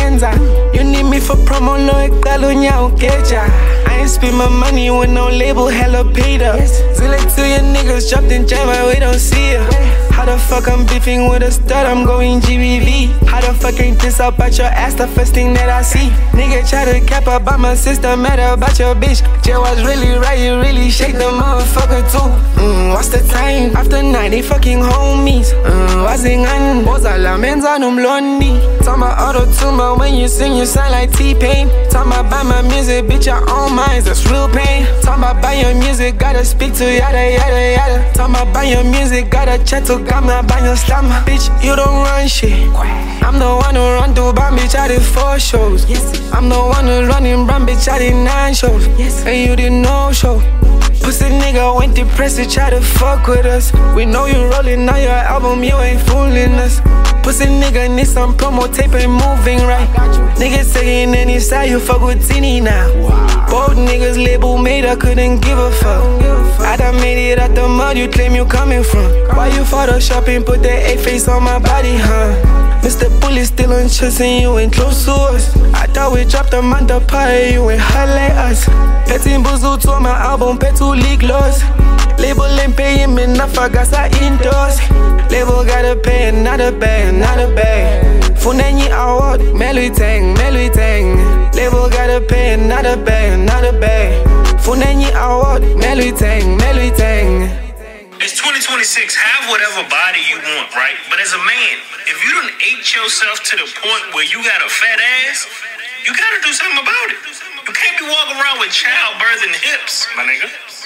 Benza. You need me for promo, no ekalunya ukeja. I ain't spend my money with no label, hella paid up. Zilla to your niggas dropped in jam, we don't see ya. How the fuck I'm beefing with a stud, I'm going GBV. How the fuck ain't this up at your ass, the first thing that I see. Nigga try to cap about my sister, matter about your bitch. Jay was really right, you really shake the motherfucker too. What's the time? After 90 fucking homies. Wazingan, boza la menza num londi. Tama auto-tune, when you sing you sound like T-Pain. Tama buy my music, bitch, your own minds, that's real pain. Tama buy your music, gotta speak to yada yada yada. Tama buy your music, gotta chat to gamma, buy your stammer. Bitch, you don't run shit. I'm the one who run to Bam, bitch, I did 4 shows. I'm the one who run in Bam, bitch, I did 9 shows. And you did no show. Pussy nigga went depressed to try to fuck with us. We know you rolling on your album, you ain't fooling us. Pussy nigga need some promo tape, ain't moving right. Niggas saying any side, you fuck with Tini now. Both niggas label made, I couldn't give a fuck. I done made it out the mud, you claim you coming from. Why you photoshopping, put that egg face on my body, huh? Mr. Bully still on trust and you ain't close to us. I thought we dropped a month apart, you ain't hot like us. Petting Buzu to my album, Petu League Loss. Label ain't paying me enough, I got that indoors. Label gotta pay, not a bag, not a bag. Funenyi award, Melui Tang. Label gotta pay, not a bag, not a bag. Funenyi award, Melui Tang. It's 2026, have whatever body you want, right? But as a man, if you done ate yourself to the point where you got a fat ass, you gotta do something about it. You can't be walking around with childbirth and hips, my nigga.